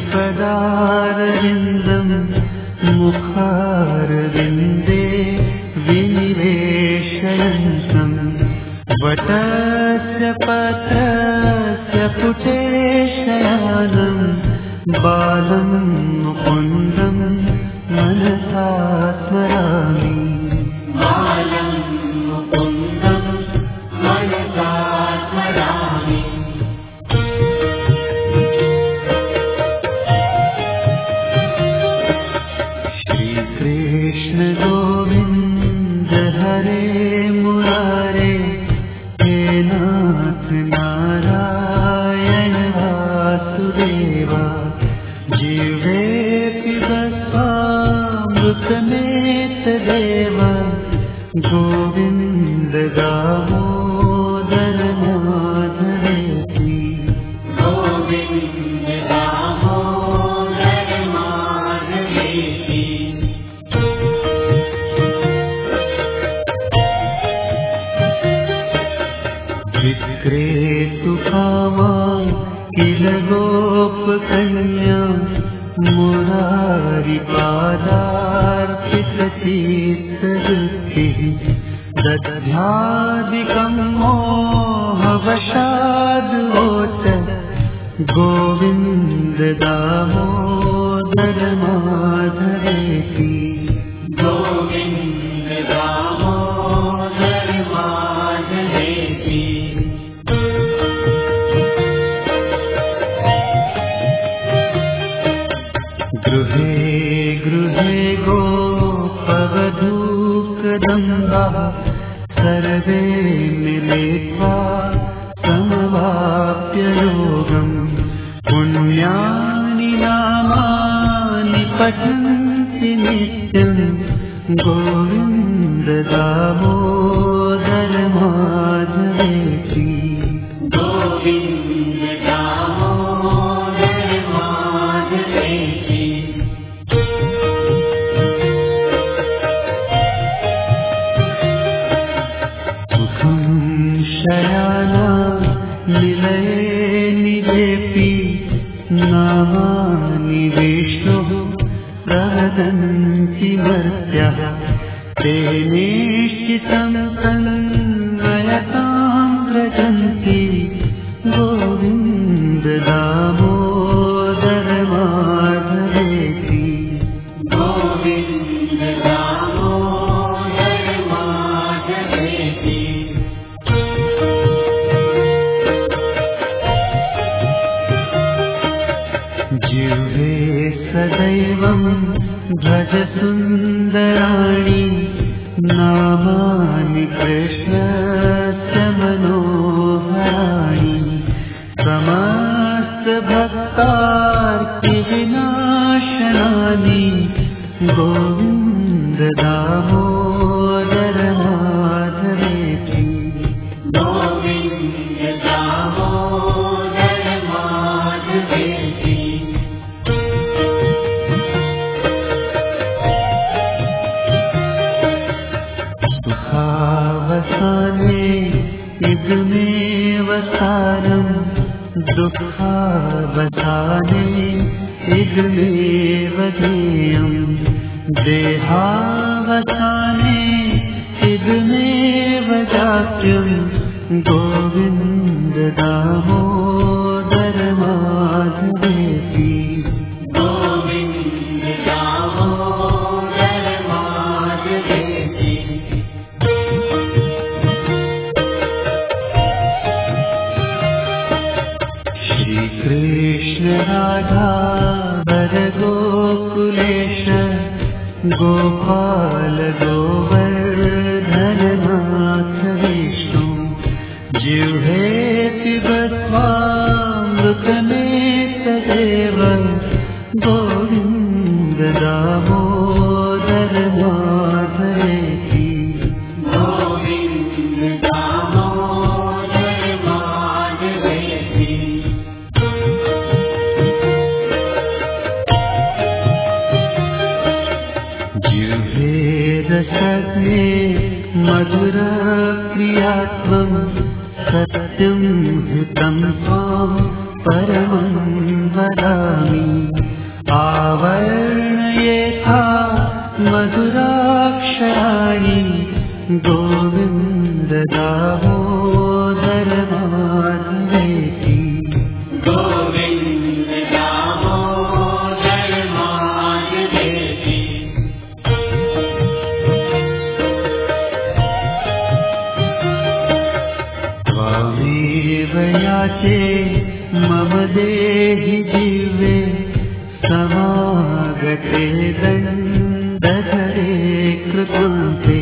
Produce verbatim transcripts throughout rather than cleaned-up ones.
पदारविन्दम् मुखारविन्दे विनिवेशयन्तम् वटस्य पत्रस्य पुटे शयानम् बालं मुकुन्दम् मनसा स्मरामि बालं मुकुन्दम् मनसा स्मरामि। श्रीकृष्ण गोविन्द हरे मुरारे हे नाथ नारायण वासुदेव जीवे पिबस्वामृतमेत देव गोविन्द दामोदर माधवेति गोविन्द दामोदर माधवेति। विक्रेतु कामा किल गोपकन्या मुरारी पादार्पितचित्तवृत्तिः दध्यादिकं मोहवशाद्वोच गोविन्द दामोदर माधवेति गोविन्द दामोदर माधवेति। गृहे गृहे गोपवधूकदम्बाः सर्वे मिलित्वा समवाप्य योगम् पुण्यानि नामानि पठन्ति नित्यम् गोविन्द दामोदर माधवेति गोविन्द दामोदर माधवेति। शयाना निलये निजेपि नामानि विष्णुः प्रवदन्ति मर्त्याः तेनेष्टितं तन्मयतां व्रजन्ति गोविन्द दामोदर माधवेति गोविन्द दामोदर माधवेति। जिह्वे सदैवं भज सुन्दराणि नामानि कृष्णस्य मनोहराणि समस्तभक्तार्तिविनाशनानि गोविन्द दामोदर माधवेति गोविन्द दामोदर माधवेति। सुखावसाने इदमेव सारम् दुःखावसाने इदमेव ध्येयम् देहावसाने इदमेव जात्यम् गोविन्द दामोदर माधवेति गोविन्द दामोदर माधवेति। श्रीकृष्ण राधा वर गोकुलेश गोपाल गोवर्धन नाथ विष्णु जिह्वे पिबस्वामृतमेत देव गोविन्द दामोदर माधवेति गोविन्द दामोदर माधवेति। जिह्वे रसज्ञे मधुर प्रियात्वं सत्यं हितं त्वां परमं वदामि आवर्णयेथा मधुराक्षराणि गोविन्द दामोदर माधवेति गोविन्द दामोदर माधवेति त्वामेव याचे मम देहि दिव्ये समागते दण्डधरे कृतन्ते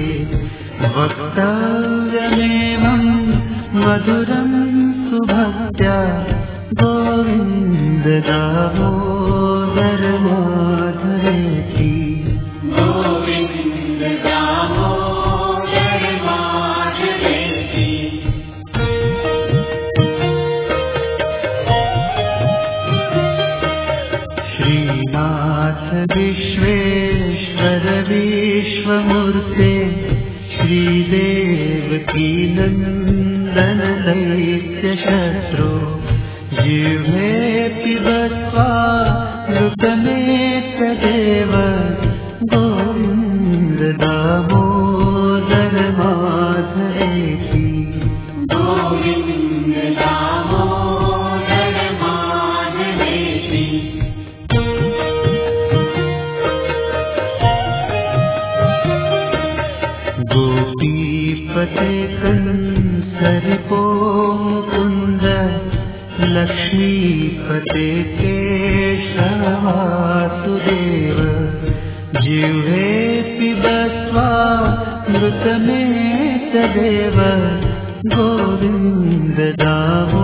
वक्तव्यमेवं मधुरं सुभक्त्या गोविन्द दामोदर माधवेति गोविन्द दामोदर माधवेति श्रीनाथ विश्वेश्वर विश्वमूर्ते श्रीदेवकी नन्दन दैत्य शत्रु जिह्वे पिबत्वा मृतमेतदेव गोविन्द दामोदर माधवेति गोविन्द दामोदर माधवेति गोपीपते कंसरिपो मुकुन्द लक्ष्मीपते केशवासुदेव जिह्वे पिबत्वा मृतमेतदेव गोविन्द दामोदर